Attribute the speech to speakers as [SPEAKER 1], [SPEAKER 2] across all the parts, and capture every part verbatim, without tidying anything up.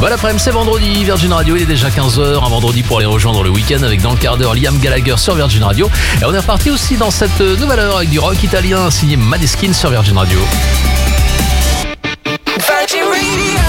[SPEAKER 1] Bon après-midi, c'est vendredi, Virgin Radio, il est déjà quinze heures, un vendredi pour aller rejoindre le week-end avec dans le quart d'heure Liam Gallagher sur Virgin Radio. Et on est reparti aussi dans cette nouvelle heure avec du rock italien signé Maneskin sur Virgin Radio.
[SPEAKER 2] Virgin Radio.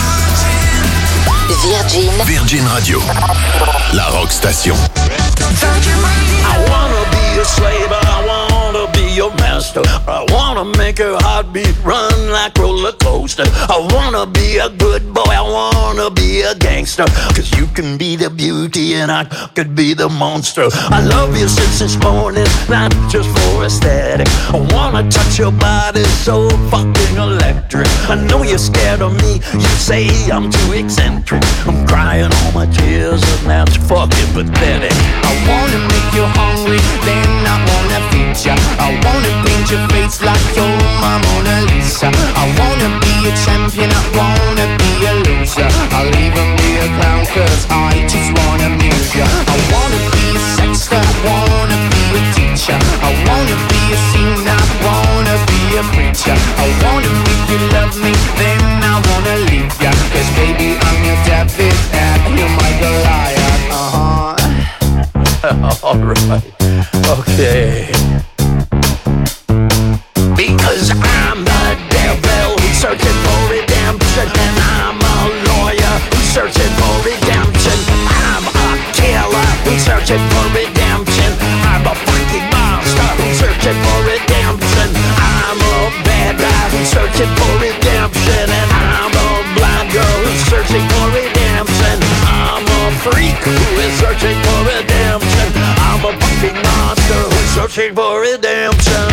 [SPEAKER 3] Virgin.
[SPEAKER 4] Virgin Radio. La rock station.
[SPEAKER 2] Virgin Radio.
[SPEAKER 5] I wanna be a slave, I wanna be your master. I wanna make your heartbeat run like roller coaster. I wanna be a good boy, I wanna be a gangster. Cause you can be the beauty and I could be the monster. I love you since this morning, not just for aesthetic. I wanna touch your body so fucking electric. I know you're scared of me, you say I'm too eccentric. I'm crying all my tears and that's fucking pathetic.
[SPEAKER 6] I wanna make you hungry, then I wanna feed ya. I wanna paint your face like you're my Mona Lisa. I wanna be a champion, I wanna be a loser. I'll even be a clown cause I just wanna amuse ya. I wanna be a sexter, I wanna be a teacher. I wanna be a singer, I wanna be a preacher. I wanna make you love me, then I wanna leave ya. Cause baby I'm your David and you're my Goliath. Uh-huh.
[SPEAKER 5] Alright, okay. Because I'm the devil who's searching for redemption, and I'm a lawyer who's searching for redemption. I'm a killer who's searching for redemption. I'm a fucking monster who's searching for redemption. I'm a bad guy who's searching for redemption, and I'm a blind girl who's searching for redemption. I'm a freak who is searching for redemption. I'm a fucking monster who's searching for redemption.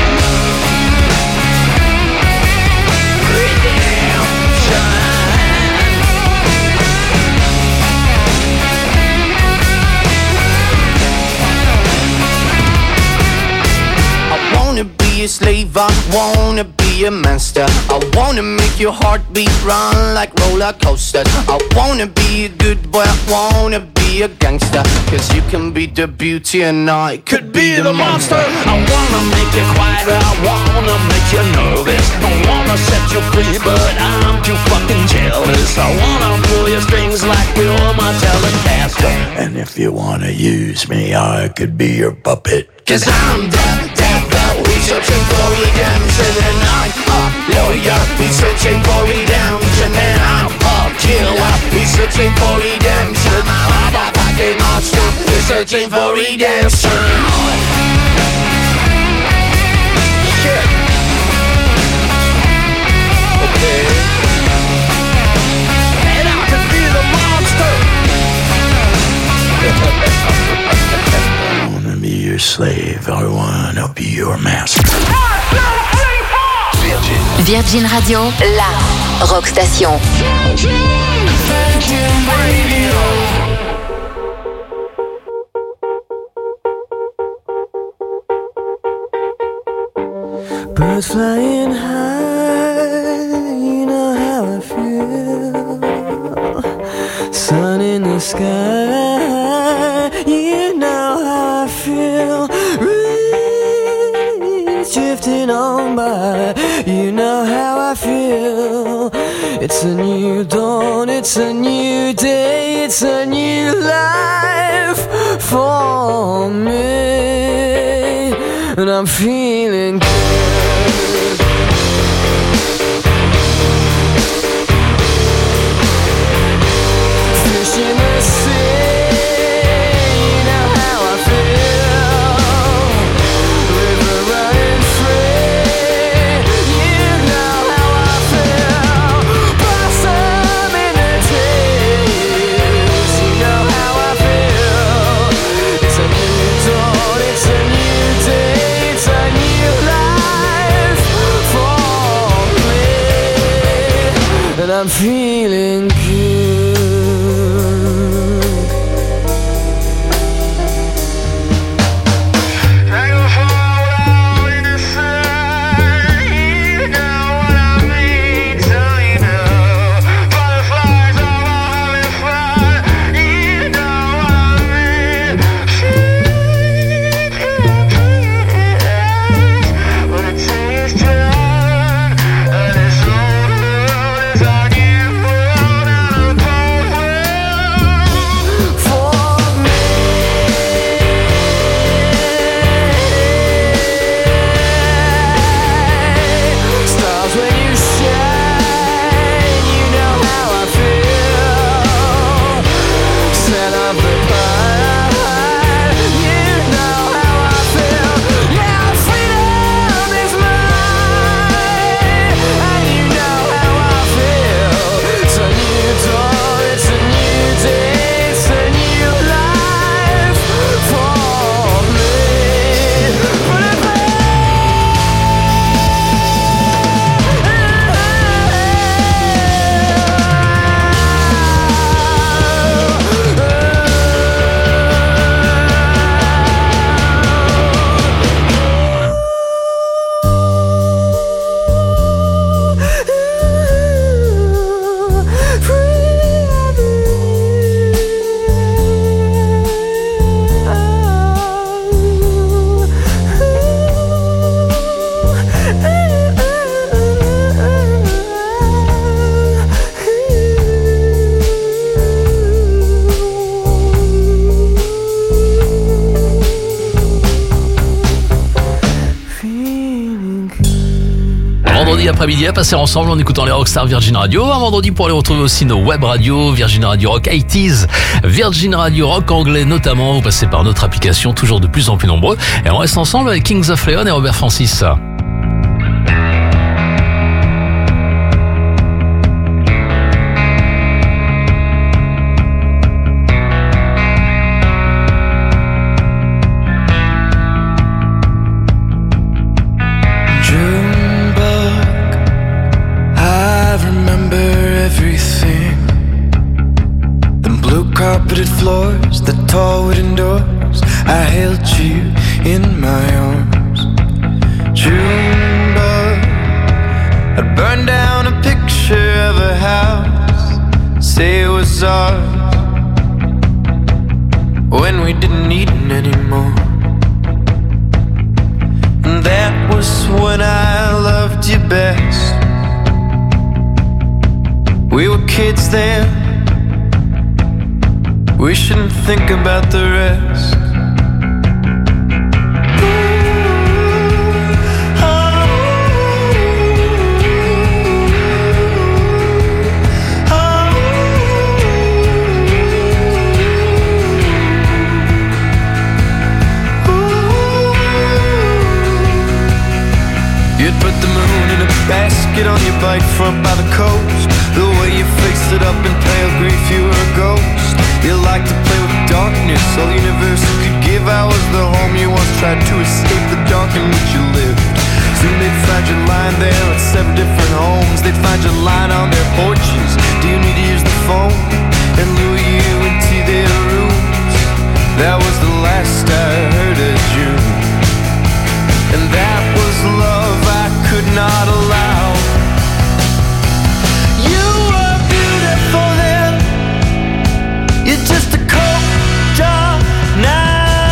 [SPEAKER 6] I wanna be a slave, I wanna be a monster. I wanna make your heartbeat run like roller coasters. I wanna be a good boy, I wanna be a gangster. Cause you can be the beauty and I could be the monster.
[SPEAKER 5] I wanna make you quiet, I wanna make you nervous. I wanna set you free, but I'm too fucking jealous. I wanna pull your strings like you're my Telecaster. And if you wanna use me, I could be your puppet.
[SPEAKER 6] Cause I'm the devil who's searching for redemption, and I'm a lawyer who's searching for redemption, and I'm a killer who's searching for redemption. I'm a fucking monster who's searching for redemption.
[SPEAKER 5] Shit. Okay. And I could be the monster. I wanna be your slave, I wanna be your master.
[SPEAKER 4] Virgin.
[SPEAKER 3] Virgin Radio, la rock station.
[SPEAKER 7] Birds flying high, you know how I feel. Sun in the sky, you know how I feel. Breeze drifting on by, you know how I feel. It's a new dawn, it's a new day, it's a new life for me, and I'm feeling good. Fish in the sea, you know how I feel. River running free, you know how I feel. Blossom in the trees, you know how I feel. It's a new dawn, it's a new day, it's a new life.
[SPEAKER 1] vendredi après-midi à passer ensemble en écoutant les Rockstar Virgin Radio. Un vendredi pour aller retrouver aussi nos web radios, Virgin Radio Rock quatre-vingt-dix, Virgin Radio Rock anglais notamment. Vous passez par notre application, toujours de plus en plus nombreux. Et on reste ensemble avec Kings of Leon et Robert Francis.
[SPEAKER 7] Carpeted floors, the tall wooden doors, I held you in my arms. Junebug, I'd burn down a picture of a house, say it was ours, when we didn't need it anymore. And that was when I loved you best. We were kids then, we shouldn't think about the rest. You'd put the moon in a basket on your bike front by the coast. The way you faced it up in pale grief, you were a ghost. You like to play with darkness, all the universe could give. I was the home you once tried to escape the dark in which you lived. Soon they'd find you lying there at seven different homes. They'd find you lying on their porches. Do you need to use the phone? And lure you into their rooms. That was the last I heard of June. And that was love I could not allow. You were beautiful then, you're just a cold jar now.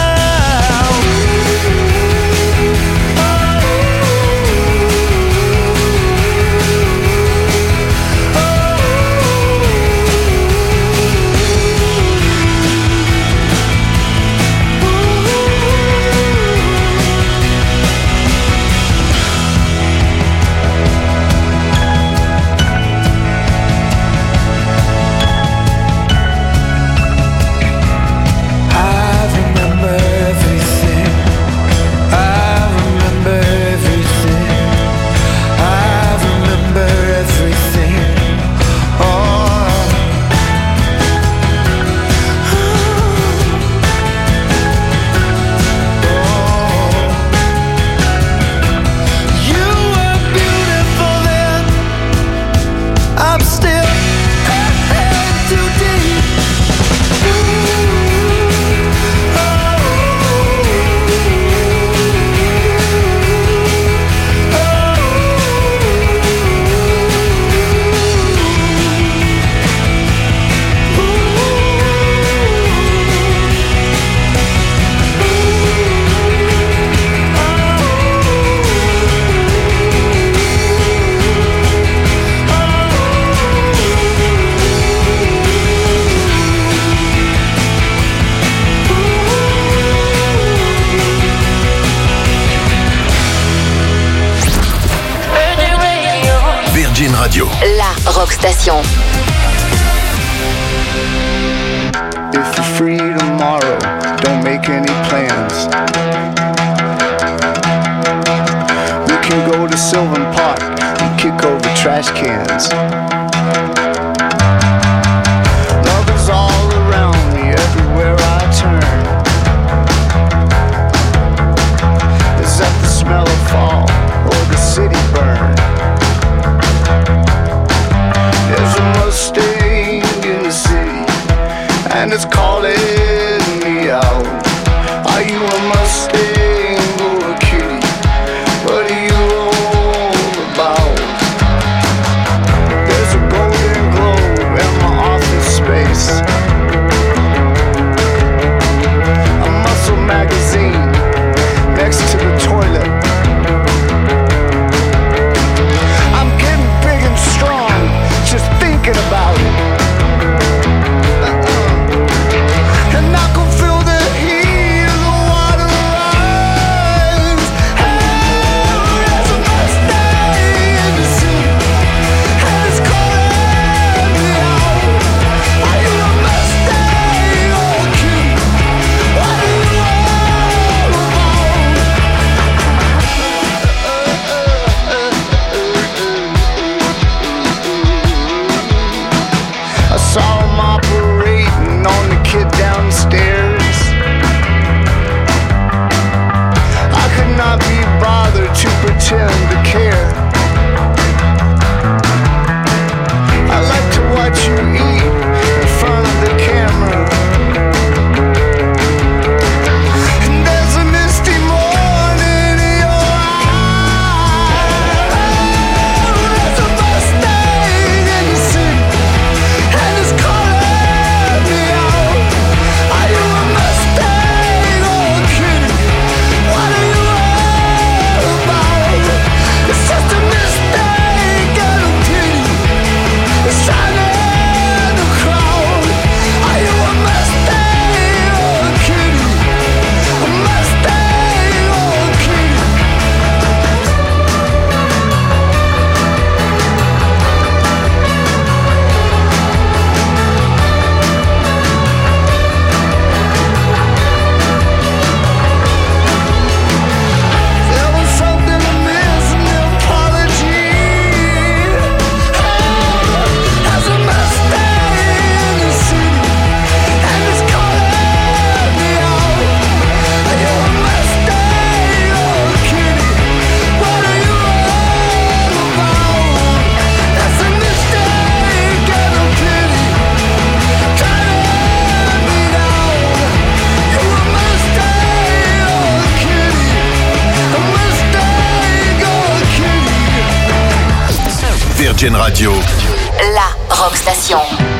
[SPEAKER 4] Radio.
[SPEAKER 3] La Rock Station.
[SPEAKER 8] If you're free tomorrow, don't make any plans. We can go to Sylvan Park and kick over trash cans. Love is all around me, everywhere I turn. Is that the smell of fall or the city burn? There's a Mustang in the city, and it's calling me out. Are you a Mustang or a kitty? What are you all about? There's a golden globe in my office space, a muscle magazine next to the toilet. I'm getting big and strong just thinking about it. Uh-uh.
[SPEAKER 4] Virgin Radio.
[SPEAKER 3] La Rock Station.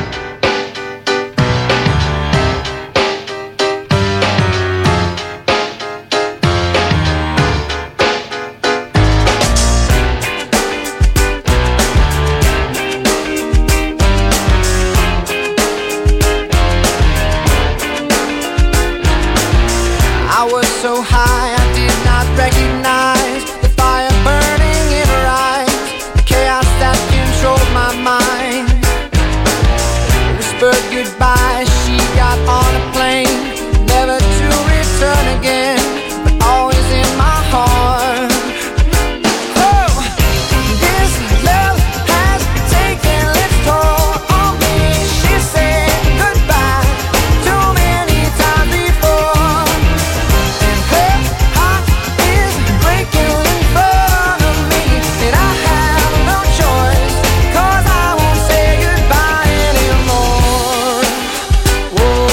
[SPEAKER 6] I was so high I did not recognize the fire burning in her eyes, the chaos that controlled my mind. Whispered goodbye, she got on a plane, never to return again, but always in my heart. Oh, this love has taken its toll on me. She said goodbye too many times before. Her heart is breaking in front of me, and I have no choice, 'cause I won't say goodbye anymore. Whoa,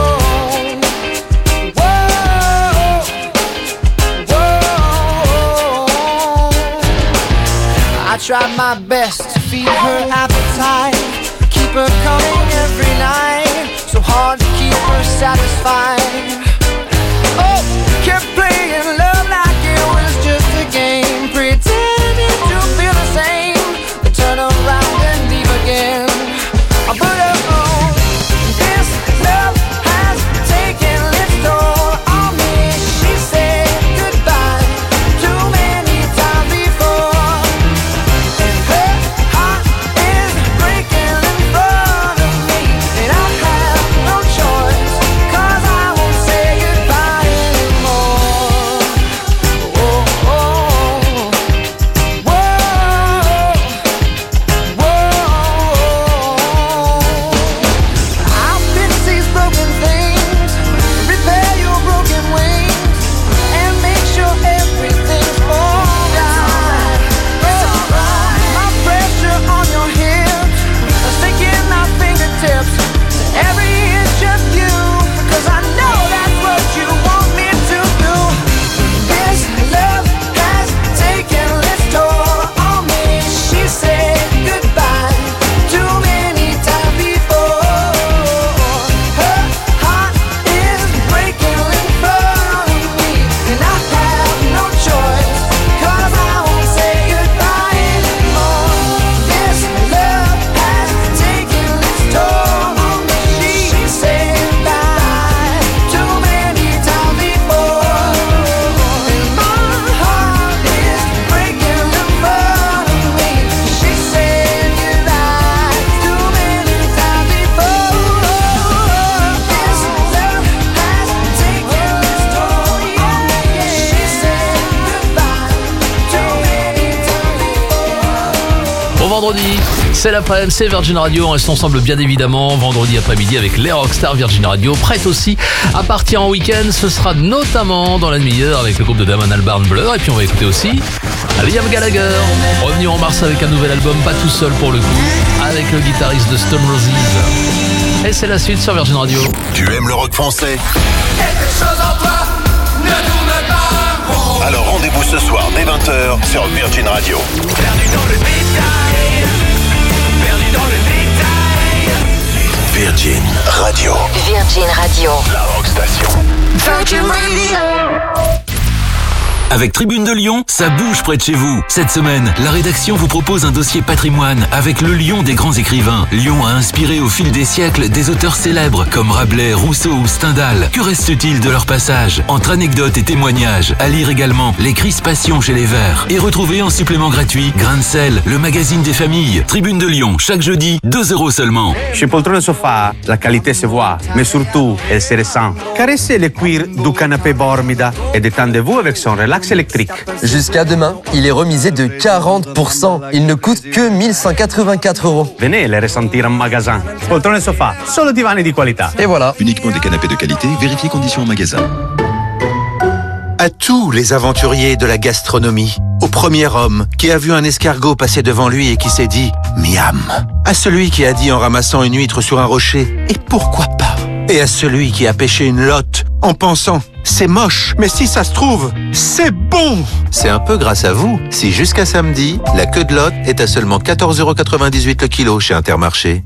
[SPEAKER 6] whoa, whoa. I tried my best to feed her appetite, keep her coming every night, so hard to keep her satisfied. Oh, kept playing love like it was just a game, pretending to feel the same, but turn around and leave again. But oh, this love has taken its toll on me. She said goodbye too many times before, and her heart is breaking in front of me, and I have no choice, 'cause I won't say goodbye anymore. Whoa, whoa, whoa, whoa. I'll fix these broken things, repair your broken wings, and make sure everything's alright. It's alright. My pressure on your hips, sticking my fingertips to every inch of you, 'cause I know that's what you want me to do. This love has taken its toll on me. She said goodbye too many times before. Her heart is breaking in front of me, and I have no choice, 'cause I won't say goodbye anymore. This love has taken its toll on me. She said goodbye too many times before, and my heart is breaking in front of me. She said goodbye too many times before. This love has taken its toll on me. She said goodbye too many times before.
[SPEAKER 1] Bon vendredi, c'est l'après-midi, c'est Virgin Radio. On reste ensemble bien évidemment vendredi après-midi avec les Rockstars Virgin Radio. Prête aussi à partir en week-end. Ce sera notamment dans la demi-heure avec le groupe de Damon Albarn Blur. Et puis on va écouter aussi Liam Gallagher. Revenu en mars avec un nouvel album, pas tout seul pour le coup, avec le guitariste de Stone Roses. Et c'est la suite sur Virgin Radio.
[SPEAKER 4] Tu aimes le rock français?
[SPEAKER 2] Quelque chose en toi ne tourne pas rond.
[SPEAKER 4] Alors rendez-vous ce soir dès vingt heures sur Virgin Radio.
[SPEAKER 2] Perdu dans le détail, perdu dans le détail.
[SPEAKER 4] Virgin Radio.
[SPEAKER 3] Virgin Radio.
[SPEAKER 4] La rock station.
[SPEAKER 2] Virgin Radio.
[SPEAKER 9] Avec Tribune de Lyon, ça bouge près de chez vous. Cette semaine, la rédaction vous propose un dossier patrimoine avec le Lyon des grands écrivains. Lyon a inspiré au fil des siècles des auteurs célèbres comme Rabelais, Rousseau ou Stendhal. Que reste-t-il de leur passage? Entre anecdotes et témoignages, à lire également Les Crispations chez les Verts. Et retrouvez en supplément gratuit Grain de sel, le magazine des familles. Tribune de Lyon, chaque jeudi, deux euros seulement.
[SPEAKER 10] Chez Poltrone Sofa, la qualité se voit, mais surtout, elle se ressent. Caressez le cuir du canapé Bormida et détendez-vous avec son relax électrique.
[SPEAKER 11] Jusqu'à demain, il est remisé de quarante pour cent. Il ne coûte que mille cent quatre-vingt-quatre euros.
[SPEAKER 10] Venez le ressentir en magasin. Poltrone Sofa, solo divani di qualità.
[SPEAKER 11] Et voilà.
[SPEAKER 12] Uniquement des canapés de qualité, vérifiez conditions en magasin.
[SPEAKER 13] À tous les aventuriers de la gastronomie, au premier homme qui a vu un escargot passer devant lui et qui s'est dit « Miam », à celui qui a dit en ramassant une huître sur un rocher « Et pourquoi pas ?» et à celui qui a pêché une lotte en pensant c'est moche. Mais si ça se trouve, c'est bon. C'est un peu grâce à vous si jusqu'à samedi, la queue de Lot est à seulement quatorze euros quatre-vingt-dix-huit le kilo chez Intermarché.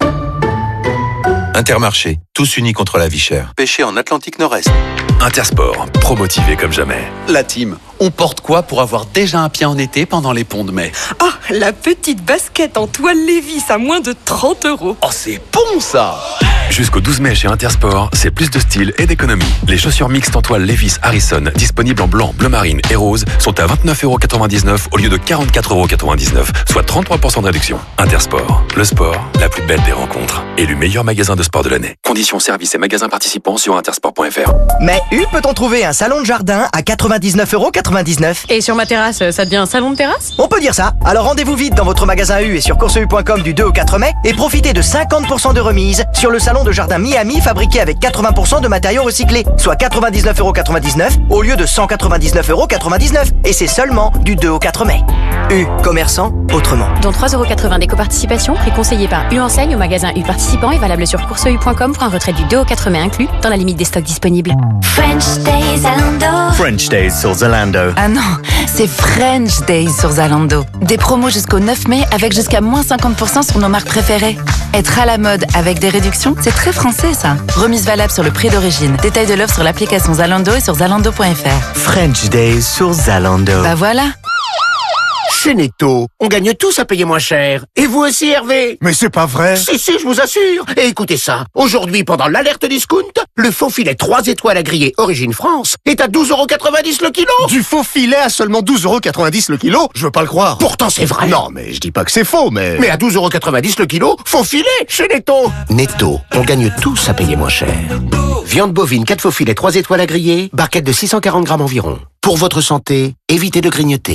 [SPEAKER 13] Intermarché, tous unis contre la vie chère. Pêché en Atlantique Nord-Est.
[SPEAKER 14] Intersport, pro-motivé comme jamais.
[SPEAKER 15] La team, on porte quoi pour avoir déjà un pied en été pendant les ponts de mai?
[SPEAKER 16] Ah, la petite basket en toile Lévis à moins de trente euros.
[SPEAKER 15] Oh, c'est bon ça!
[SPEAKER 14] Jusqu'au douze mai chez Intersport, c'est plus de style et d'économie. Les chaussures mixtes en toile Levi's Harrison, disponibles en blanc, bleu marine et rose, sont à vingt-neuf euros quatre-vingt-dix-neuf au lieu de quarante-quatre euros quatre-vingt-dix-neuf, soit trente-trois pour cent de réduction. Intersport, le sport, la plus belle des rencontres. Élu meilleur magasin de sport de l'année. Conditions, services et magasins participants sur intersport point f r.
[SPEAKER 17] Mais où peut-on trouver un salon de jardin à quatre-vingt-dix-neuf euros quatre-vingt-dix-neuf?
[SPEAKER 16] Et sur ma terrasse, ça devient un salon de terrasse?
[SPEAKER 17] On peut dire ça. Alors rendez-vous vite dans votre magasin U et sur course u point com du deux au quatre mai et profitez de cinquante pour cent de remise sur le salon de jardin Miami fabriqué avec quatre-vingts pour cent de matériaux recyclés, soit quatre-vingt-dix-neuf euros quatre-vingt-dix-neuf au lieu de cent quatre-vingt-dix-neuf euros quatre-vingt-dix-neuf. Et c'est seulement du deux au quatre mai. U, commerçant autrement.
[SPEAKER 18] Dont trois euros quatre-vingts d'éco-participation, prix conseillé par U Enseigne au magasin U participant et valable sur course u point com pour un retrait du deux au quatre mai inclus dans la limite des stocks disponibles.
[SPEAKER 3] French Days Zalando.
[SPEAKER 19] French Days sur Zalando.
[SPEAKER 20] Ah non, c'est French Days sur Zalando. Des promos jusqu'au neuf mai avec jusqu'à moins cinquante pour cent sur nos marques préférées. Être à la mode avec des réductions, c'est très français ça. Remise valable sur le prix d'origine. Détail de l'offre sur l'application Zalando et sur zalando point f r.
[SPEAKER 19] French Days sur Zalando.
[SPEAKER 20] Bah voilà.
[SPEAKER 21] Chez Netto, on gagne tous à payer moins cher. Et vous aussi, Hervé?
[SPEAKER 22] Mais c'est pas vrai.
[SPEAKER 21] Si, si, je vous assure. Et écoutez ça. Aujourd'hui, pendant l'alerte discount, le faux filet trois étoiles à griller Origine France est à douze euros quatre-vingt-dix le kilo.
[SPEAKER 22] Du faux filet à seulement douze euros quatre-vingt-dix le kilo? Je veux pas le croire.
[SPEAKER 21] Pourtant, c'est vrai.
[SPEAKER 22] Non, mais je dis pas que c'est faux, mais...
[SPEAKER 21] Mais à douze euros quatre-vingt-dix le kilo, faux filet chez Netto. Netto, on gagne tous à payer moins cher. Viande bovine, quatre faux filets, trois étoiles à griller, barquette de six cent quarante grammes environ. Pour votre santé, évitez de grignoter.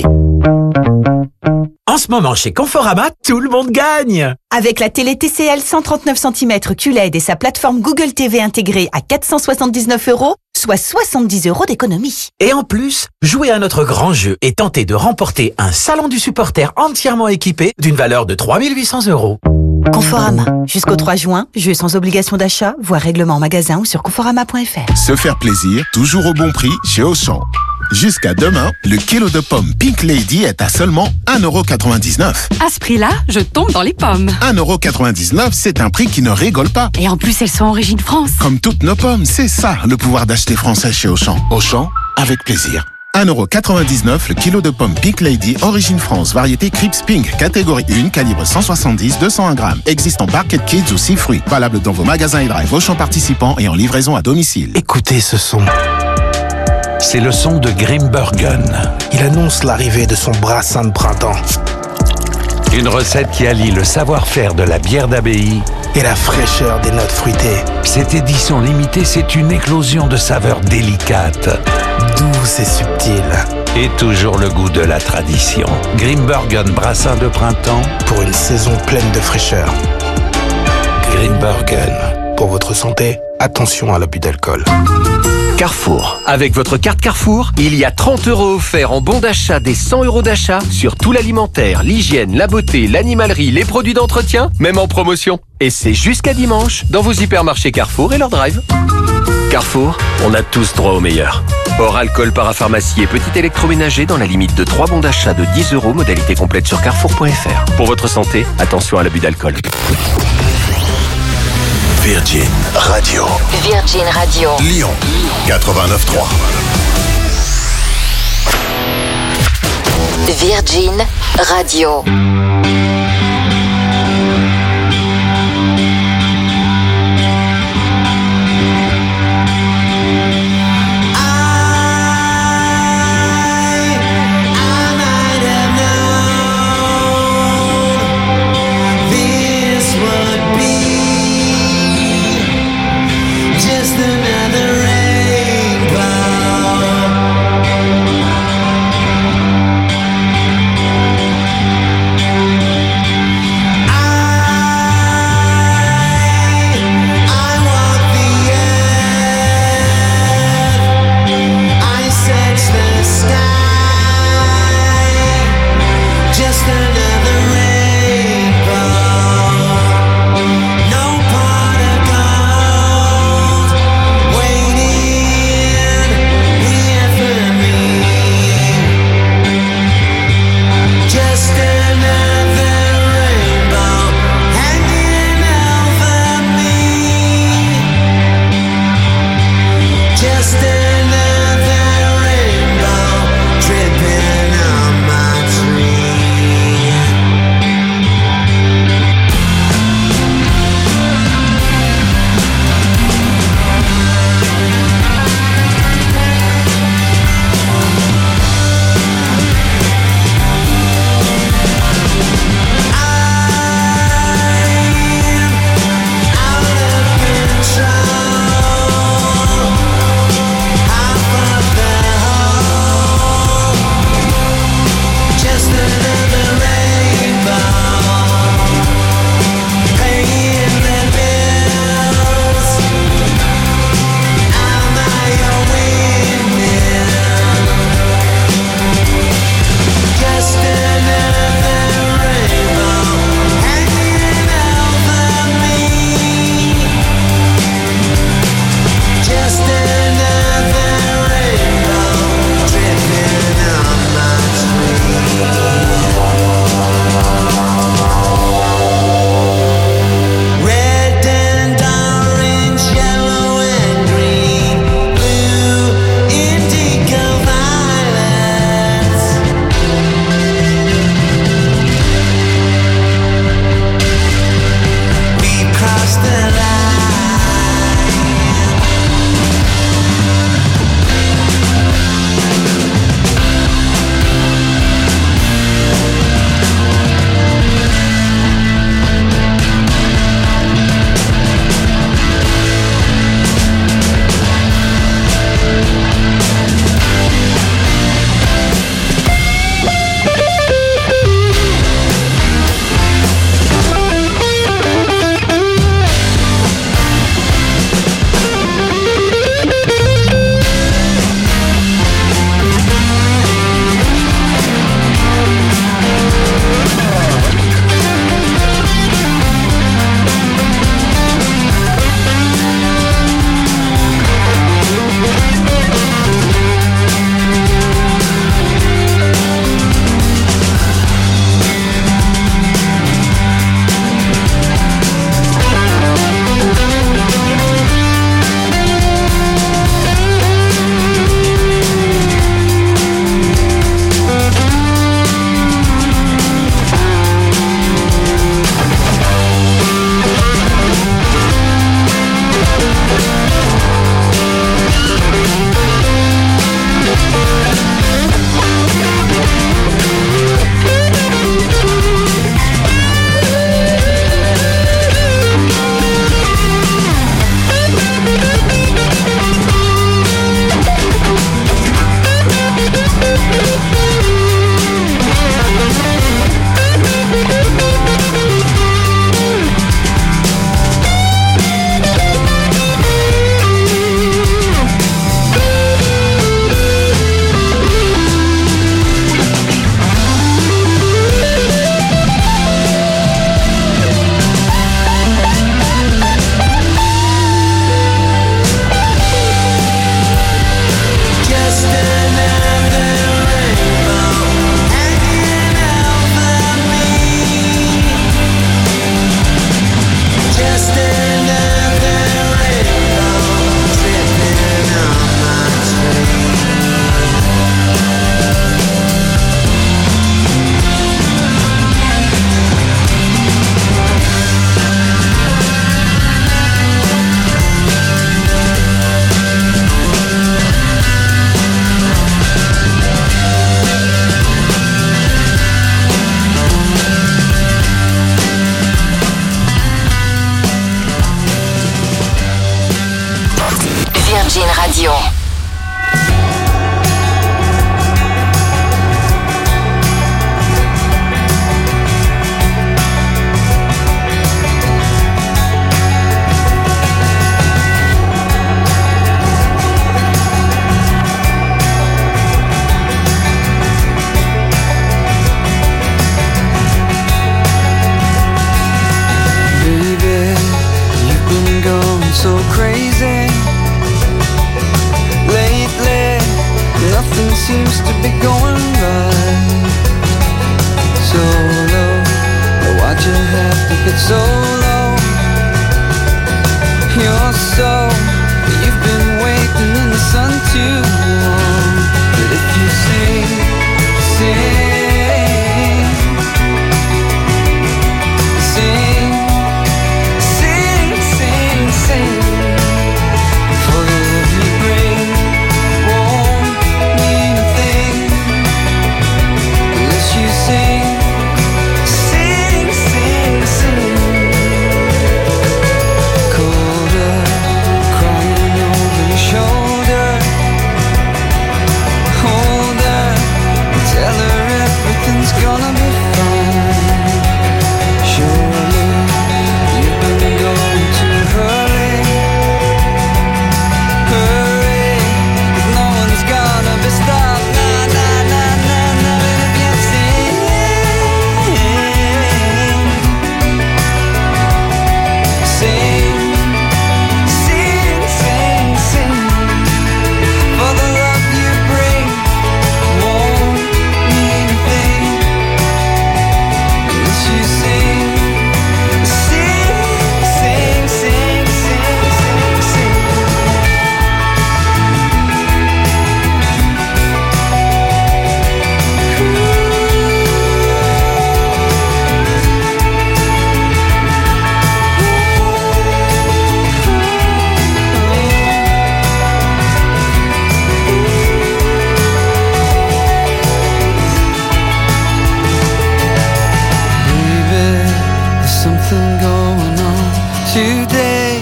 [SPEAKER 23] En ce moment, chez Conforama, tout le monde gagne!
[SPEAKER 24] Avec la télé T C L cent trente-neuf centimètres Q L E D et sa plateforme Google T V intégrée à quatre cent soixante-dix-neuf euros, soit soixante-dix euros d'économie.
[SPEAKER 23] Et en plus, jouez à notre grand jeu et tentez de remporter un salon du supporter entièrement équipé d'une valeur de trois mille huit cents euros.
[SPEAKER 24] Conforama. Jusqu'au trois juin, jeu sans obligation d'achat, voire règlement en magasin ou sur conforama point f r.
[SPEAKER 25] Se faire plaisir, toujours au bon prix chez Auchan. Jusqu'à demain, le kilo de pommes Pink Lady est à seulement un euro quatre-vingt-dix-neuf.
[SPEAKER 16] À ce prix-là, je tombe dans les pommes.
[SPEAKER 25] un euro quatre-vingt-dix-neuf, c'est un prix qui ne rigole pas.
[SPEAKER 16] Et en plus, elles sont Origine France.
[SPEAKER 25] Comme toutes nos pommes, c'est ça le pouvoir d'acheter français chez Auchan. Auchan, avec plaisir. un euro quatre-vingt-dix-neuf le kilo de pommes Pink Lady Origine France, variété Crips Pink, catégorie un, calibre cent soixante-dix à deux cent un grammes. Existe en Barquette Kids ou six fruits. Valable dans vos magasins et drive Auchan participants et en livraison à domicile.
[SPEAKER 26] Écoutez ce son. C'est le son de Grimbergen. Il annonce l'arrivée de son brassin de printemps. Une recette qui allie le savoir-faire de la bière d'abbaye et la fraîcheur des notes fruitées. Cette édition limitée, c'est une éclosion de saveurs délicates, douces et subtiles. Et toujours le goût de la tradition. Grimbergen brassin de printemps pour une saison pleine de fraîcheur. Grimbergen. Pour votre santé, attention à l'abus d'alcool.
[SPEAKER 27] Carrefour. Avec votre carte Carrefour, il y a trente euros offerts en bon d'achat des cent euros d'achat sur tout l'alimentaire, l'hygiène, la beauté, l'animalerie, les produits d'entretien, même en promotion. Et c'est jusqu'à dimanche dans vos hypermarchés Carrefour et leur drive. Carrefour, on a tous droit au meilleur. Hors alcool, parapharmacie et petit électroménager dans la limite de trois bons d'achat de dix euros, modalité complète sur carrefour point f r. Pour votre santé, attention à l'abus d'alcool.
[SPEAKER 4] Virgin Radio.
[SPEAKER 3] Virgin Radio.
[SPEAKER 4] Lyon quatre-vingt-neuf trois.
[SPEAKER 3] Virgin Radio. Virgin Radio.
[SPEAKER 1] So crazy lately, nothing seems to be going right. So low, why'd you have to get so low? You're so, you've been waiting in the sun too long. But if you sing, sing, sing, sing, sing, sing. For the love you bring won't mean a thing unless you sing, sing, sing, sing. Colder, crying over your shoulder. Hold her, tell her everything's gonna be fine. Surely you've been going too early. Hurry, 'cause no one's gonna be stopped. Nah, nah, nah, nah, nah. And if you sing, sing, sing, sing, sing. For the love you bring won't mean a thing unless you sing, sing, sing, sing, sing, sing, sing. Baby, there's something going on today,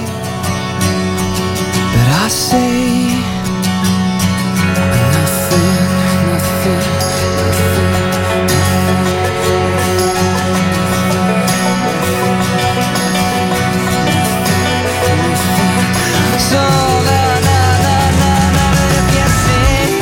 [SPEAKER 1] but I say nothing, nothing, nothing. So na na na na na, if you sing,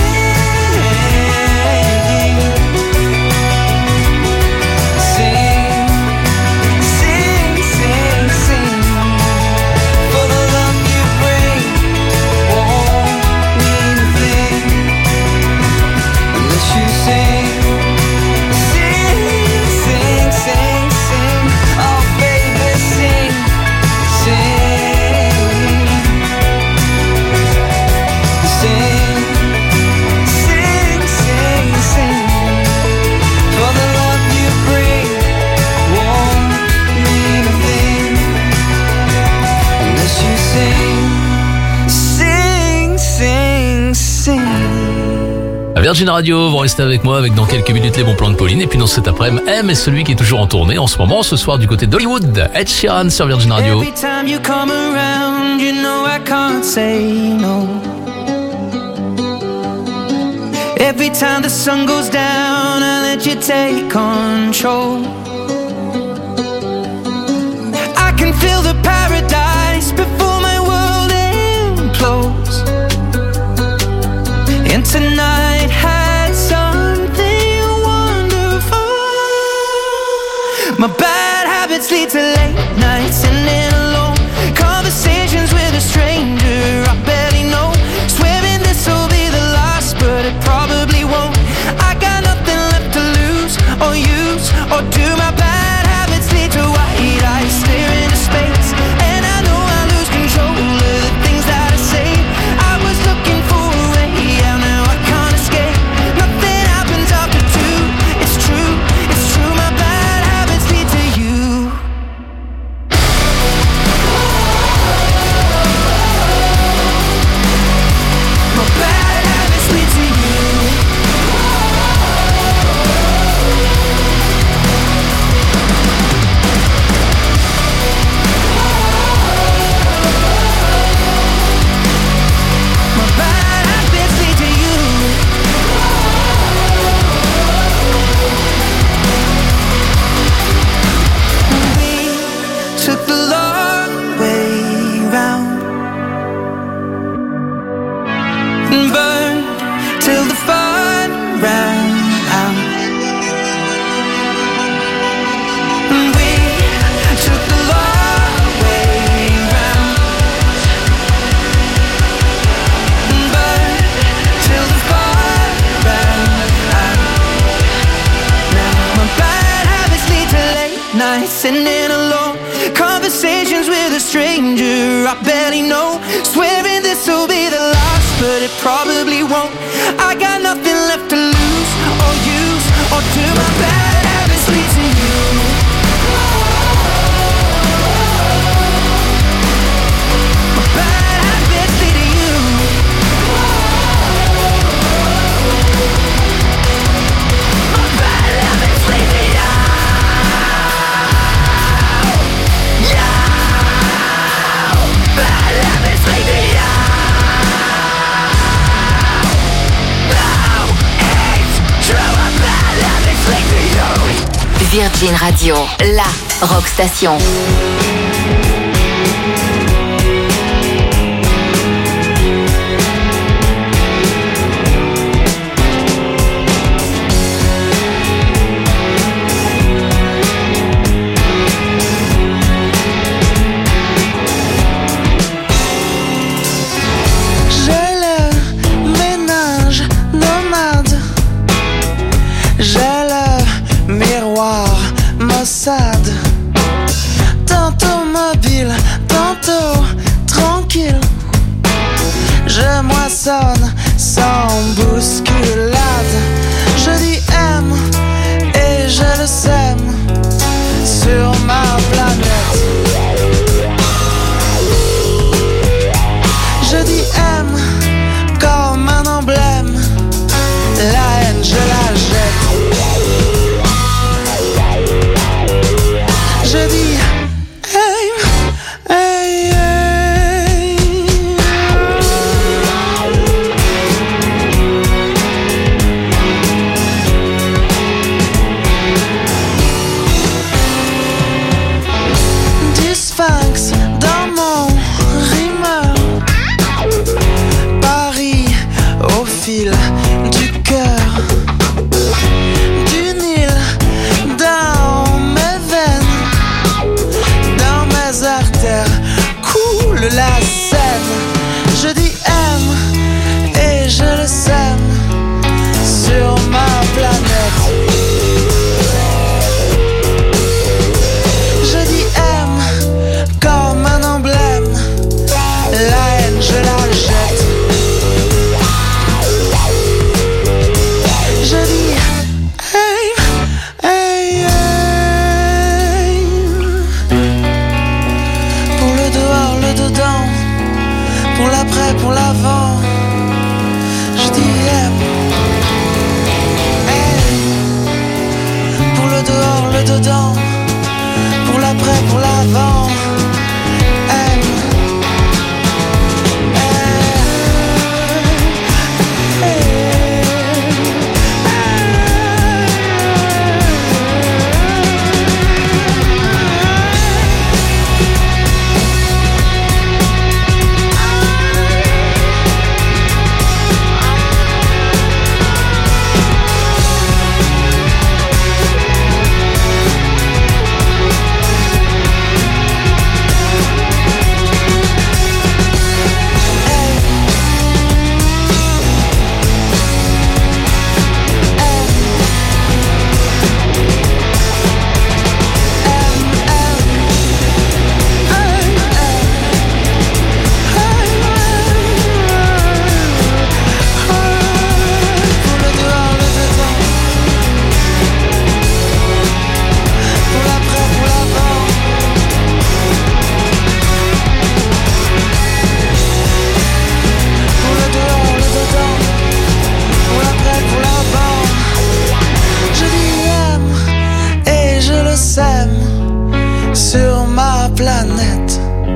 [SPEAKER 1] sing, sing, sing, sing. For the love you bring won't mean a thing unless you sing, sing, sing, sing, sing. Oh baby, sing, sing, sing, sing, sing, sing. For the love you bring won't mean a thing unless you sing, sing, sing, sing.
[SPEAKER 2] À Virgin Radio, vous restez avec moi avec dans quelques minutes les bons plans de Pauline. Et puis dans cet après-midi, M est celui qui est toujours en tournée en ce moment, ce soir du côté d'Hollywood. Ed Sheeran sur Virgin Radio.
[SPEAKER 1] Every time you come around, you know I can't say no. Every time the sun goes down, I let you take control. I can feel the paradise before my world implodes. And tonight has something wonderful. My bad habits lead to late nights sitting alone. Conversations with a stranger I barely know. Swearing this'll be the last, but it probably won't. I got nothing left to lose or use or do. listening alone. Conversations with a stranger I barely know. Swearing this will be the last, but it probably won't. I got nothing left to lose or use, or do my bad habits lead to you? My bad habits lead to you. My bad habits lead to you. Bad habits lead to you. No, it's true. Bad habits lead to you.
[SPEAKER 3] Virgin Radio, la rock station.
[SPEAKER 1] Tantôt mobile, tantôt tranquille. Je moissonne sans bousculade. Je dis aime et je le sème sur ma planète. Je dis aime comme un emblème. La haine je la jette. Je dis hey, hey, hey. Du sphinx dans mon rimeur. Paris au fil du cœur. Du Nil dans mes veines. Artères coule la Seine. Je dis aime et je le sème sur ma planète. Je dis aime comme un emblème. La haine je la jette. Je dis hey, hey, hey. Dedans, pour l'après, pour l'avant, je dis aime. Hey. Pour le dehors, le dedans, pour l'après, pour l'avant, aime. Sur ma planète.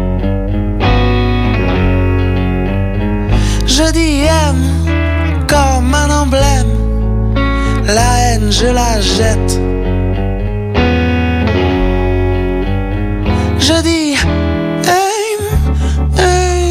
[SPEAKER 1] Je dis aime comme un emblème. La haine je la jette. Je dis aime,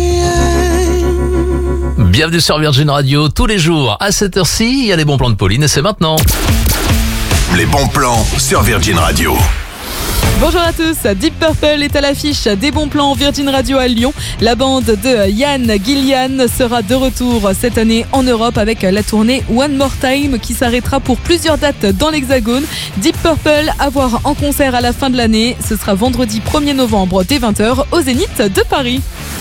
[SPEAKER 1] aime.
[SPEAKER 2] Bienvenue sur Virgin Radio, tous les jours à cette heure-ci, il y a les bons plans de Pauline et c'est maintenant.
[SPEAKER 4] Les bons plans sur Virgin Radio.
[SPEAKER 5] Bonjour à tous, Deep Purple est à l'affiche des bons plans Virgin Radio à Lyon. La bande de Yann Gillian sera de retour cette année en Europe avec la tournée One More Time qui s'arrêtera pour plusieurs dates dans l'Hexagone. Deep Purple à voir en concert à la fin de l'année. Ce sera vendredi premier novembre dès vingt heures au Zénith de Paris.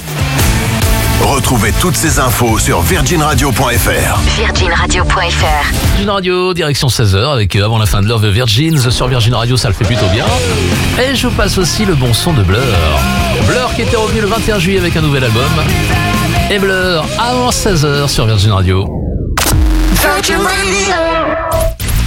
[SPEAKER 4] Retrouvez toutes ces infos sur virgin radio point f r.
[SPEAKER 3] virgin radio point f r.
[SPEAKER 2] Virgin Radio, direction seize heures, avec euh, avant la fin de l'heure de Virgins sur Virgin Radio, ça le fait plutôt bien. Et je passe aussi le bon son de Blur. Blur qui était revenu le vingt et un juillet avec un nouvel album. Et Blur avant seize heures sur Virgin Radio.
[SPEAKER 1] Virgin Radio.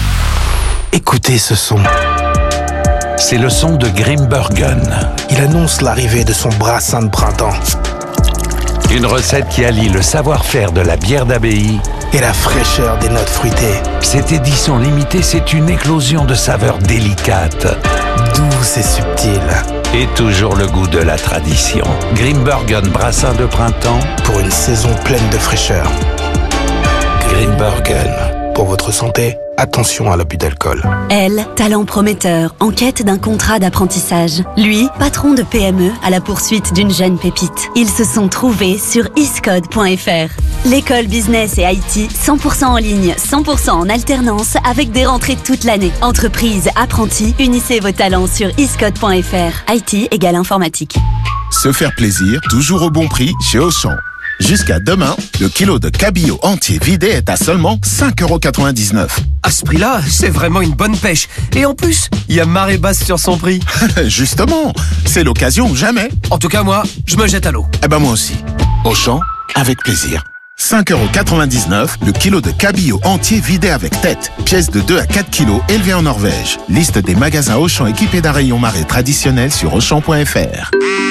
[SPEAKER 26] Écoutez ce son. C'est le son de Grimbergen. Il annonce l'arrivée de son brassin de printemps. Une recette qui allie le savoir-faire de la bière d'abbaye et la fraîcheur des notes fruitées. Cette édition limitée, c'est une éclosion de saveurs délicates, douces et subtiles. Et toujours le goût de la tradition. Grimbergen brassin de printemps pour une saison pleine de fraîcheur. Grimbergen. Pour votre santé, attention à l'abus d'alcool.
[SPEAKER 6] Elle, talent prometteur, en quête d'un contrat d'apprentissage. Lui, patron de P M E à la poursuite d'une jeune pépite. Ils se sont trouvés sur iscode point f r. L'école business et I T, cent pour cent en ligne, cent pour cent en alternance, avec des rentrées toute l'année. Entreprise, apprentis, unissez vos talents sur iscode point f r. I T égale informatique.
[SPEAKER 25] Se faire plaisir, toujours au bon prix chez Auchan. Jusqu'à demain, le kilo de cabillaud entier vidé est à seulement cinq euros quatre-vingt-dix-neuf.
[SPEAKER 7] À ce prix-là, c'est vraiment une bonne pêche. Et en plus, il y a marée basse sur son prix.
[SPEAKER 25] Justement, c'est l'occasion ou jamais.
[SPEAKER 7] En tout cas, moi, je me jette à l'eau.
[SPEAKER 25] Eh ben moi aussi. Auchan, avec plaisir. cinq euros quatre-vingt-dix-neuf, le kilo de cabillaud entier vidé avec tête. Pièce de deux à quatre kilos élevée en Norvège. Liste des magasins Auchan équipés d'un rayon marée traditionnel sur auchan point f r.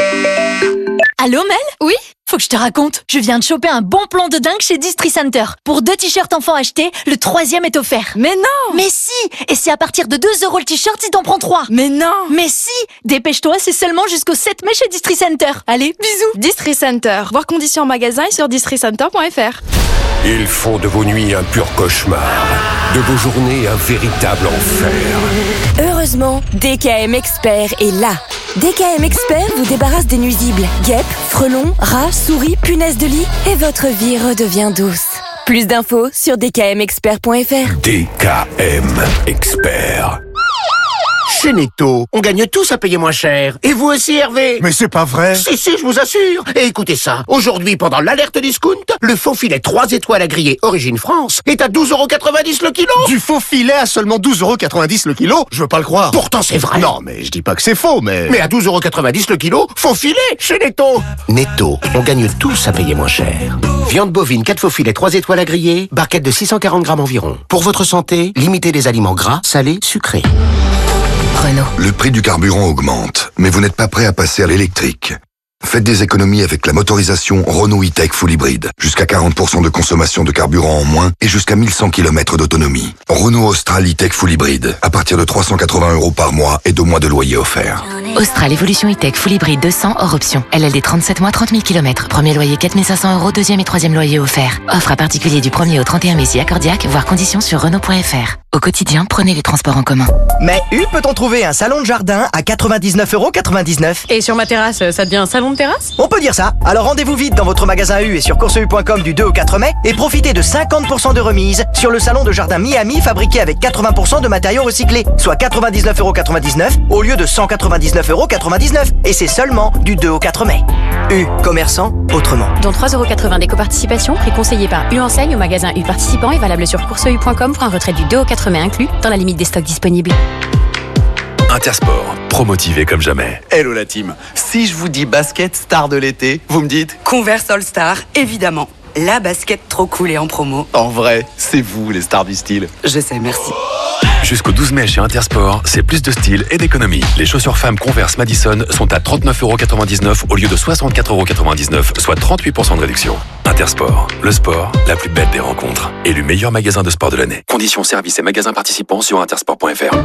[SPEAKER 8] Allô Mel ? Oui ? Faut que je te raconte. Je viens de choper un bon plan de dingue chez Distri Center. Pour deux t-shirts enfants achetés, le troisième est offert.
[SPEAKER 16] Mais non!
[SPEAKER 8] Mais si! Et c'est à partir de deux euros le t-shirt si t'en prends trois.
[SPEAKER 16] Mais non!
[SPEAKER 8] Mais si! Dépêche-toi, c'est seulement jusqu'au sept mai chez Distri Center. Allez, bisous!
[SPEAKER 16] Distri Center. Voir conditions en magasin et sur distri center point f r.
[SPEAKER 9] Ils font de vos nuits un pur cauchemar, de vos journées un véritable enfer.
[SPEAKER 10] Heureusement, D K M Expert est là. D K M Expert vous débarrasse des nuisibles, guêpes, frelons, rats, souris, punaises de lit et votre vie redevient douce. Plus d'infos sur d k m expert point f r.
[SPEAKER 9] D K M Expert.
[SPEAKER 21] Chez Netto, on gagne tous à payer moins cher. Et vous aussi, Hervé?
[SPEAKER 22] Mais c'est pas vrai.
[SPEAKER 21] Si, si, je vous assure. Et écoutez ça. Aujourd'hui, pendant l'alerte discount, le faux filet trois étoiles à griller Origine France est à douze euros quatre-vingt-dix le kilo.
[SPEAKER 22] Du faux filet à seulement douze euros quatre-vingt-dix le kilo? Je veux pas le croire.
[SPEAKER 21] Pourtant, c'est vrai.
[SPEAKER 22] Non, mais je dis pas que c'est faux, mais...
[SPEAKER 21] Mais à douze euros quatre-vingt-dix le kilo, faux filet chez Netto. Netto, on gagne tous à payer moins cher. Viande bovine, quatre faux filets, trois étoiles à griller, barquette de six cent quarante grammes environ. Pour votre santé, limitez les aliments gras, salés, sucrés.
[SPEAKER 3] Renault.
[SPEAKER 4] Le prix du carburant augmente, mais vous n'êtes pas prêt à passer à l'électrique. Faites des économies avec la motorisation Renault E-Tech Full Hybrid. Jusqu'à quarante pour cent de consommation de carburant en moins et jusqu'à mille cent kilomètres d'autonomie. Renault Austral E-Tech Full Hybrid. À partir de trois cent quatre-vingts euros par mois et deux mois de loyer offert.
[SPEAKER 18] Austral Evolution E-Tech Full Hybrid deux cents hors option. L L D trente-sept mois, trente mille kilomètres. Premier loyer quatre mille cinq cents euros, deuxième et troisième loyer offert. Offre à particulier du premier au trente et un mai si accordiaque, voire conditions sur Renault point f r. Au quotidien, prenez les transports en commun.
[SPEAKER 17] Mais où peut-on trouver un salon de jardin à quatre-vingt-dix-neuf euros quatre-vingt-dix-neuf?
[SPEAKER 16] Et sur ma terrasse, ça devient un salon de terrasse?
[SPEAKER 17] On peut dire ça. Alors rendez-vous vite dans votre magasin U et sur course u point com du deux au quatre mai et profitez de cinquante pour cent de remise sur le salon de jardin Miami fabriqué avec quatre-vingts pour cent de matériaux recyclés, soit quatre-vingt-dix-neuf euros quatre-vingt-dix-neuf au lieu de cent quatre-vingt-dix-neuf euros quatre-vingt-dix-neuf. Et c'est seulement du deux au quatre mai. U, commerçant autrement.
[SPEAKER 18] Dont trois euros quatre-vingts d'éco-participation, prix conseillé par U Enseigne au magasin U participant et valable sur course u point com pour un retrait du deux au quatre mai inclus dans la limite des stocks disponibles.
[SPEAKER 14] Intersport, promotivé comme jamais.
[SPEAKER 15] Hello la team. Si je vous dis basket star de l'été, vous me dites
[SPEAKER 16] Converse All Star, évidemment. La basket trop cool et en promo.
[SPEAKER 15] En vrai, c'est vous les stars du style.
[SPEAKER 16] Je sais, merci.
[SPEAKER 14] Jusqu'au douze mai chez Intersport, c'est plus de style et d'économie. Les chaussures femmes Converse Madison sont à trente-neuf euros quatre-vingt-dix-neuf au lieu de soixante-quatre euros quatre-vingt-dix-neuf, soit trente-huit pour cent de réduction. Intersport, le sport, la plus belle des rencontres. Élu meilleur magasin de sport de l'année. Conditions, services et magasins participants sur intersport point f r.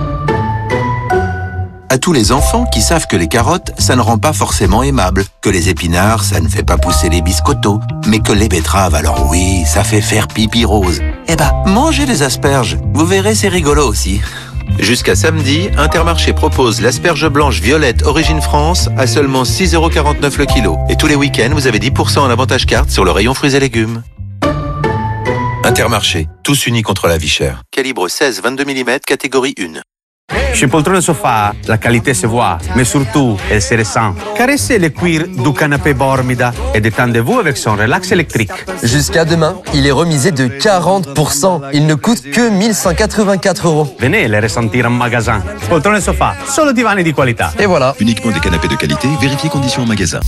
[SPEAKER 13] À tous les enfants qui savent que les carottes, ça ne rend pas forcément aimable, que les épinards, ça ne fait pas pousser les biscottos, mais que les betteraves, alors oui, ça fait faire pipi rose. Eh ben, mangez les asperges, vous verrez, c'est rigolo aussi. Jusqu'à samedi, Intermarché propose l'asperge blanche violette Origine France à seulement six euros quarante-neuf le kilo. Et tous les week-ends, vous avez dix pour cent en avantage carte sur le rayon fruits et légumes. Intermarché, tous unis contre la vie chère. Calibre seize à vingt-deux millimètres, catégorie un.
[SPEAKER 11] Chez Poltrone Sofa, la qualité se voit, mais surtout, elle se ressent. Caressez le cuir du canapé Bormida et détendez-vous avec son relax électrique.
[SPEAKER 12] Jusqu'à demain, il est remisé de quarante pour cent. Il ne coûte que mille cent quatre-vingt-quatre euros.
[SPEAKER 11] Venez les ressentir en magasin. Poltrone Sofa, solo divani di qualità.
[SPEAKER 12] Et voilà.
[SPEAKER 19] Uniquement des canapés de qualité, vérifiez conditions en magasin.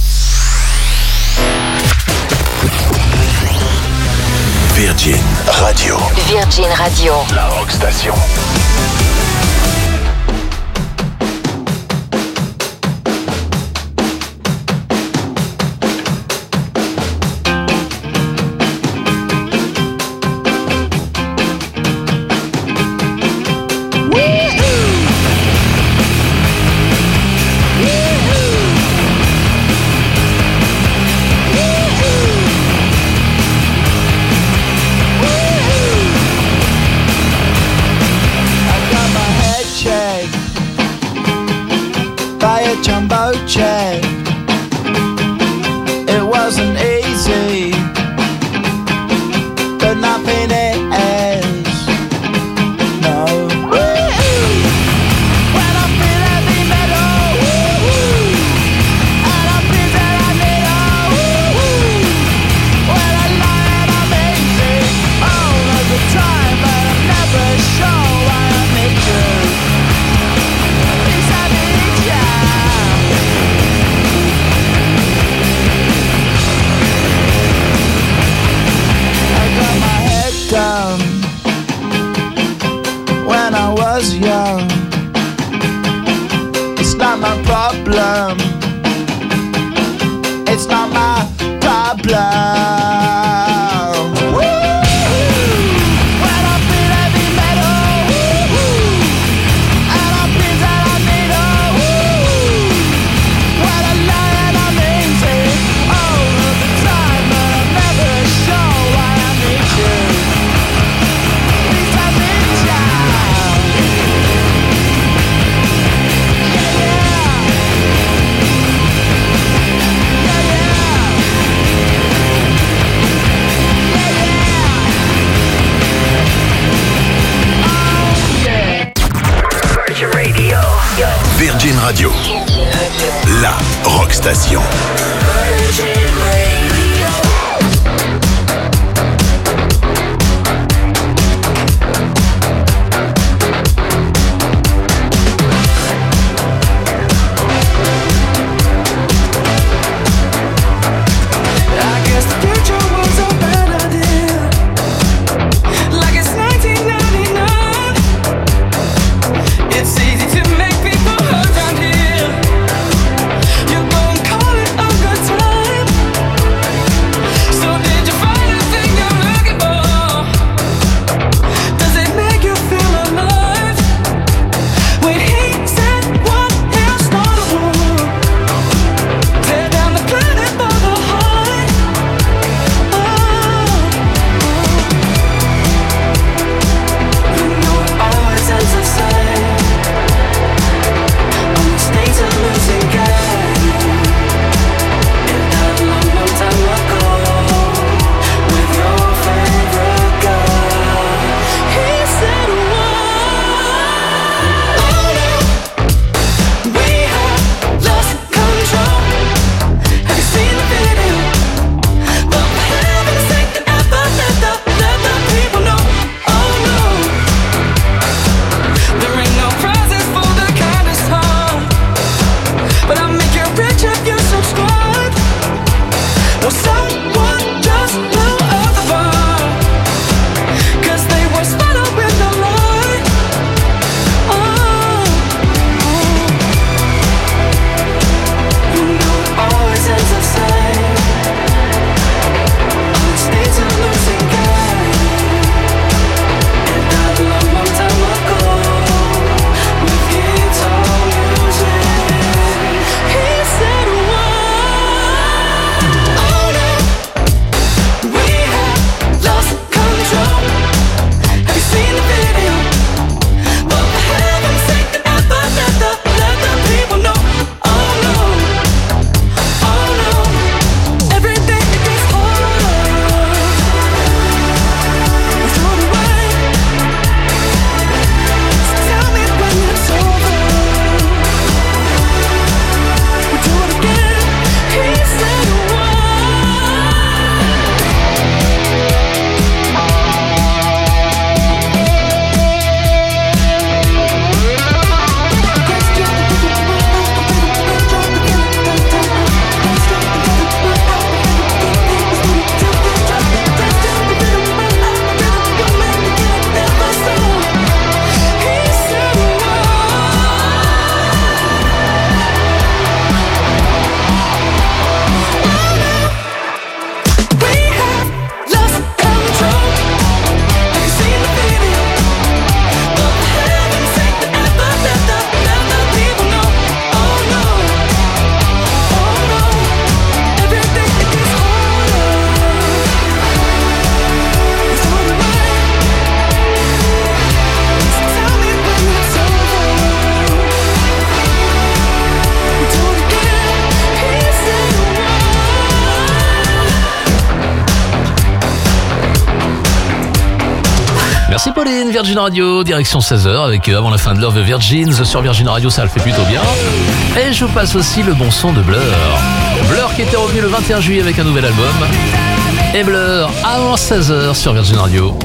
[SPEAKER 3] Virgin Radio. Virgin Radio.
[SPEAKER 19] La Rock Station.
[SPEAKER 1] check. It wasn't easy, but nothing is. No. When I feel heavy metal, and I feel that I need a when I lie and I'm easy all of the time, but I'm never sure why I need you. Down when I was young. It's not my problem. It's not my problem. When I feel heavy metal, and I feel that I need a when I lie and I'm easy all of the time, but I'm never sure why I need you.
[SPEAKER 3] Virgin Radio, la Rock Station.
[SPEAKER 1] It's easy to make people hurt down here. You're gonna call it a
[SPEAKER 2] Merci Pauline, Virgin Radio, direction seize heures avec euh, avant la fin de Love Virgins sur Virgin Radio, ça le fait plutôt bien. Et je passe aussi le bon son de Blur. Blur qui était revenu le vingt et un juillet avec un nouvel album. Et Blur avant seize heures sur Virgin Radio.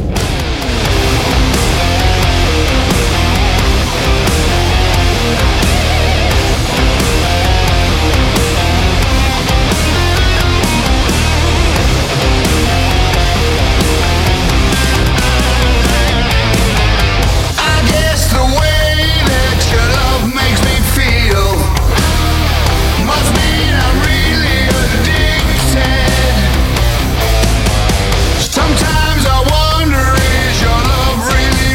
[SPEAKER 1] Sometimes I wonder is your love really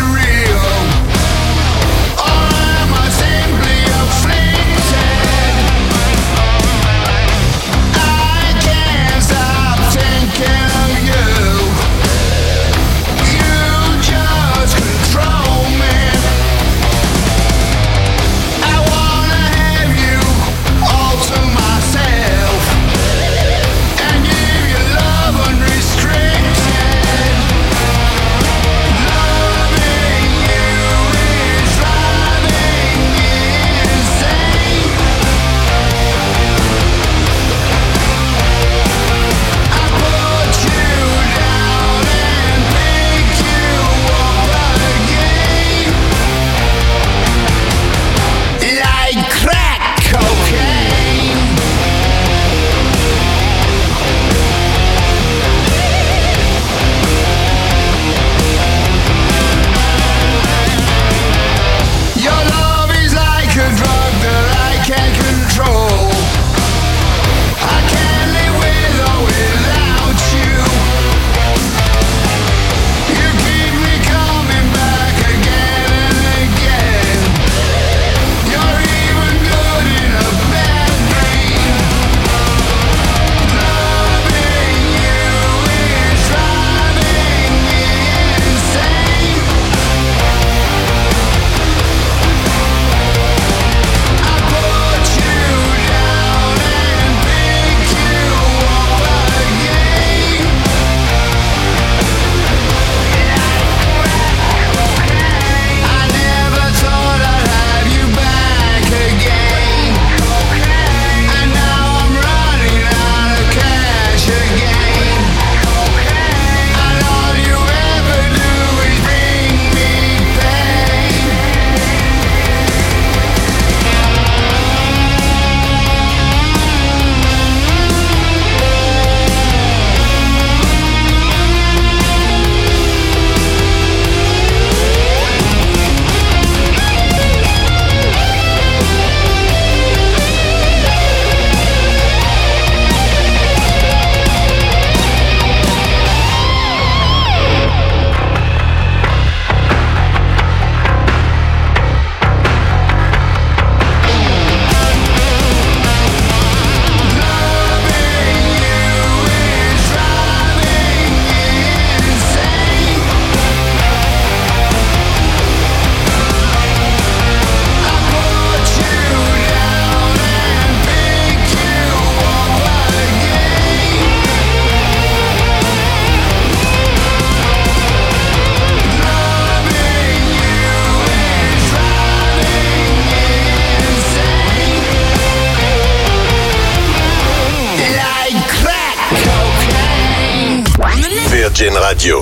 [SPEAKER 3] Virgin Radio.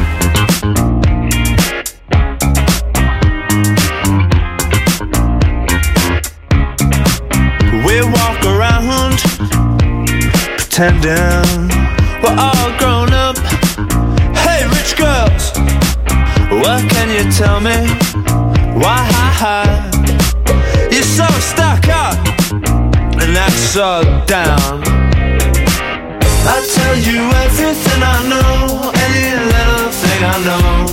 [SPEAKER 1] We walk around pretending we're all grown up. Hey, rich girls, what can you tell me? Why you're so stuck up and that's so down? I tell you everything I know, any little thing I know.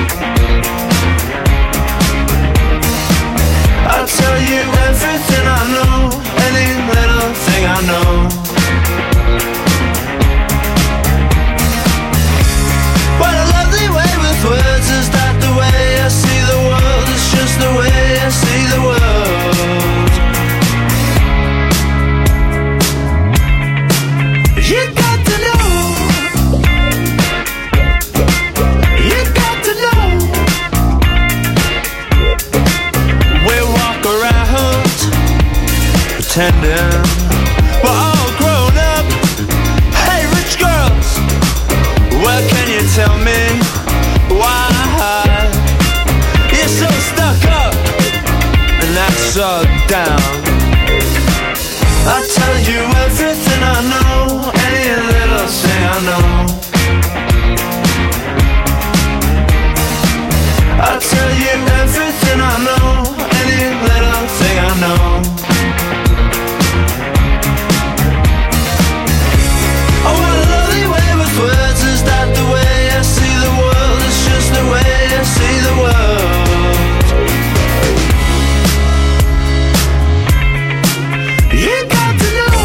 [SPEAKER 1] I tell you everything I know, any little thing I know. What a lovely way with words, is that the way I see the world? It's just the way I see the world. You got to know pretending we're all grown up. Hey, rich girls, well, can you tell me why you're so stuck up and that's so down? I'll tell you everything I know, any little thing I know. I'll tell you everything I know, any little thing I know. Oh, what a lovely way with words. Is that the way I see the world? It's just the way I see the world. You got to know.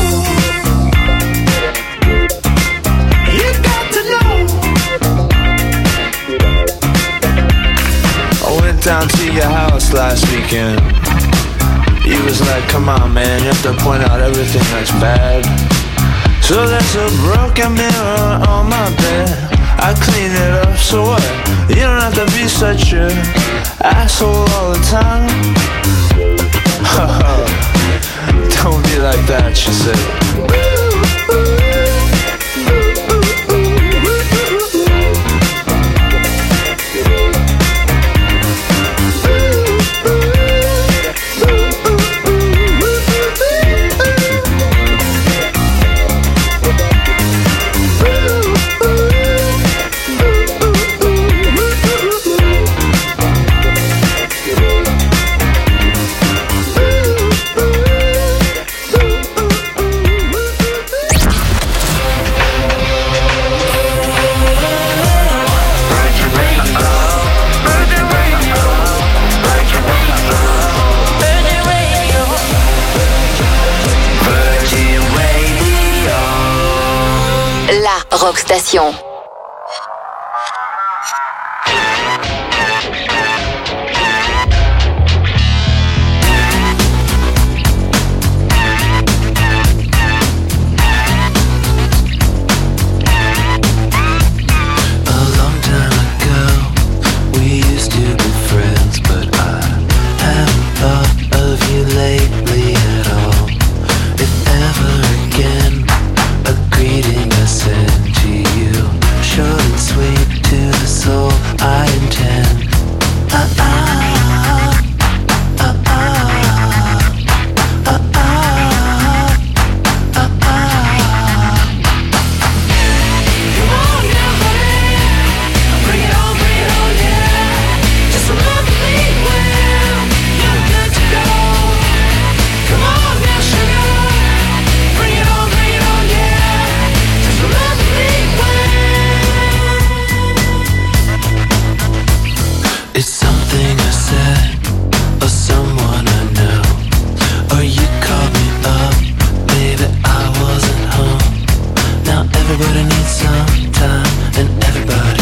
[SPEAKER 1] You got to know. I went down to your house last weekend. You was like, come on man, you have to point out everything that's bad. So there's a broken mirror on my bed. I clean it up, so what? You don't have to be such a asshole all the time. Don't be like that, she said.
[SPEAKER 18] Rock Station.
[SPEAKER 1] Everybody needs some time, and everybody